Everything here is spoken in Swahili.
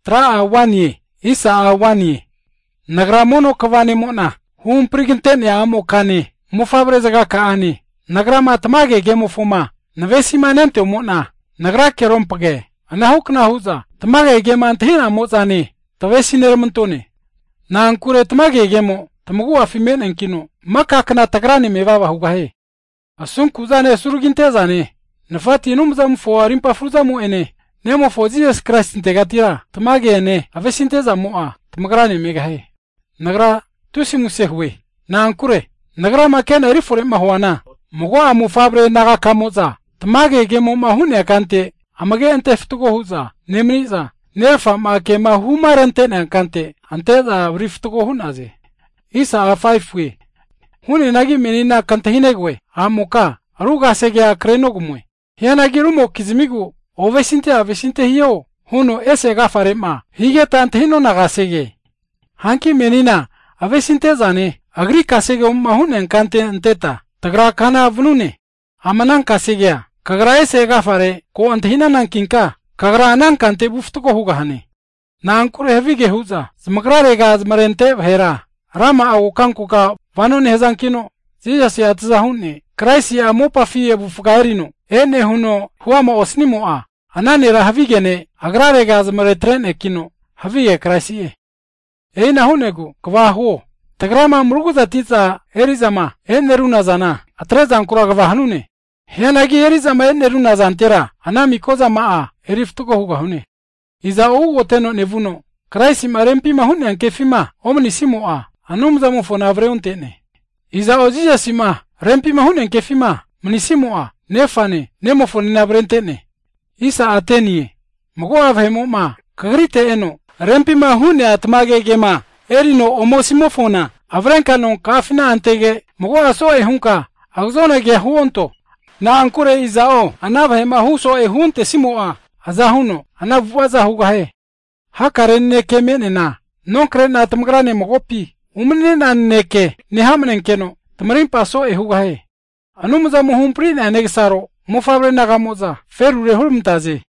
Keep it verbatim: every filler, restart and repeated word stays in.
tra awani, isa awani. Nagramono kavani mona, hum prigintene amo kani, mufabre zaga kaani. Nagrama tamage gemo fuma, navesi manente mona, nagra kerompage, anahukna huza, tamage gema antihina mozani, tavesi nermantone. Na ankure tamage gemo, tamagu afimen enkino, maka kana tagrani mevava hugahe. Asun kuzane suruginte zane, nafati numza mfo rimpa fruza mu ene, nemo fo Jesus Christ integatira, tamage ene, avesinte za moa, tamagrani megahe. Nagra tusi musehwe, na ankure, nagra makena rifore mahwana, mugwa amu fabre naga kamoza, tamage gemo mahune akante, amage ente fitugo huza, nemniza, nerfa make mahumarante na akante, ante za riftugo hunaze. Isa afaifwe, huni nagi menina kantahinegwe, amuka, aruga sege akrenogumwe. Hiyanagi rumo kizimigu, ovesinte avesinte hiyo, huno ese gafarema, hige tantahino naga sege. Hanki menina, avesinte zane, agri kasege umma hune enkante enteta, tagra kana avnune. Amanan kasegea, kagra ese gafare, ko antahina nankinka, kagra anan kante buftuko hugahane. Na ankure hevige huza, zmagrarega zmarente vhera. Rama au kankuka vanone hezankino, Jesus ya tzahune, Christ ya mopa fiye bufugairino, ene huno huama osnimo a, anane ra havigene, agrarega zmaretrene kino, havige Christ ye. Eina hunego, kwa huo, tagrama mruguza tiza erizama, ene runa zana, atreza ankura kwa hanune. Hiyanagi erizama ene runa zantera, anami koza maa, eriftuko huga hune. Iza ou woteno nevuno, Christ marempi mahune ankefima, omni simo a, anumza mufona avreontene. Iza ojija sima, rempi mahune nkefima, mnisimu a, nefane, nemofone navrentene. Isa atenie, mgo avhemo ma, kagrite eno, rempi mahune atmage gema, erino omosimofona, avrenka non kafina antege, mgo aso ehunka, agzona ge huonto. Na ankure iza o, anavhema huso ehunte simo a, azahuno, anavuaza hugahe. Hakarenne kemenena, non krena atmgrane mogopi. Umne na neke, ni hamnen keno, tamarin paso e hugahe. Anumuza muhumpri na negsaro, mufabre nagamoza, ferure hulmtaze.